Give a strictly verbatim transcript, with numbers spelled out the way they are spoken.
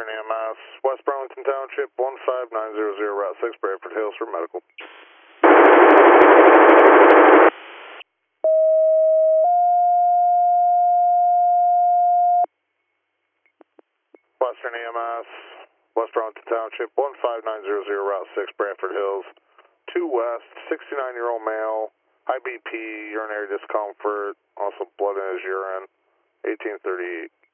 Western E M S, West Burlington Township, one five nine zero zero, Route six, Bradford Hills for medical. Western E M S, West Burlington Township, one five nine zero zero, Route six, Bradford Hills, two West, sixty-nine-year-old male, high B P, urinary discomfort, also blood in his urine, eighteen thirty-eight.